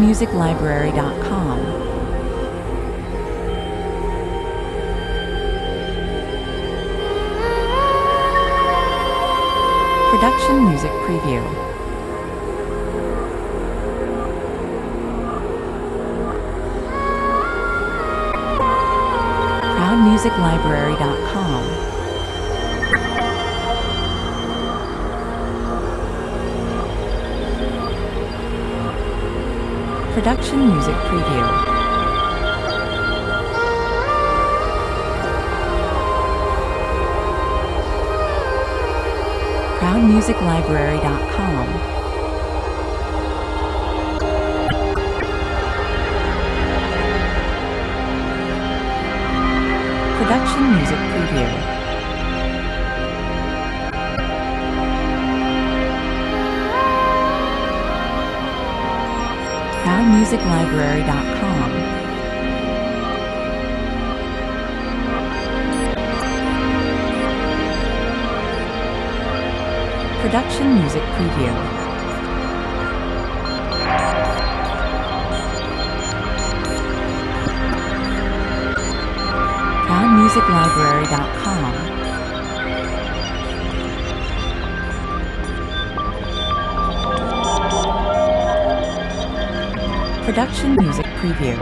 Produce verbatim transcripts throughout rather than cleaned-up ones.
music library dot com. Production Music Preview. crowd music library dot com. Production Music Preview. crowd music library dot com. Production Music Preview. crowd music library dot com. Production Music Preview. crowd music library dot com. Production Music Preview.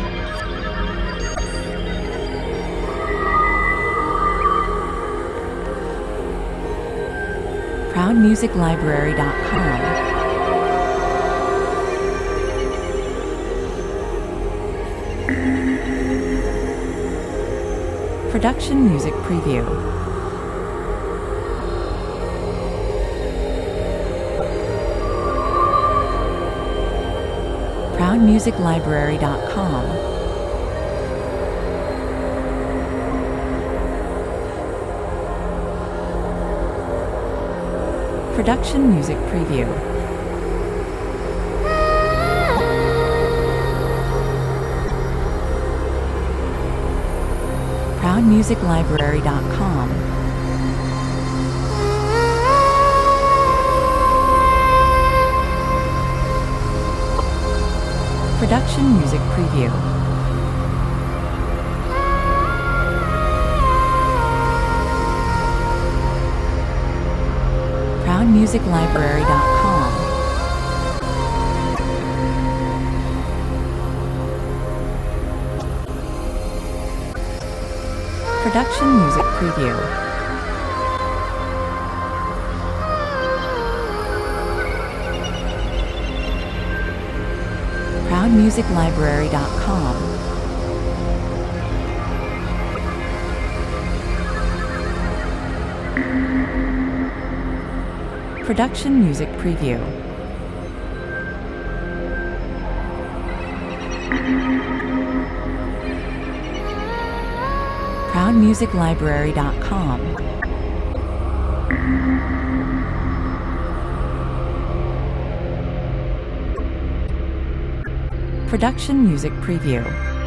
crowd music library dot com. Production Music Preview. crowd music library dot com. Production Music Preview. crowd music library dot com. Production Music Preview. crowd music library dot com. Production Music Preview. crowd music library dot com. Production Music Preview. crowd music library dot com. Production Music Preview.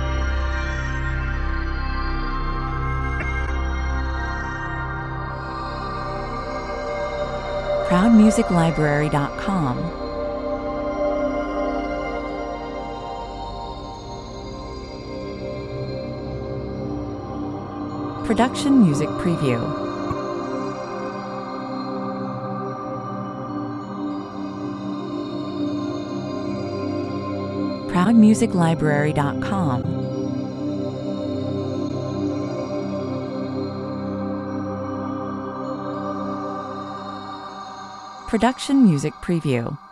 crowd music library dot com. Production Music Preview. crowd music library dot com. Production Music Preview.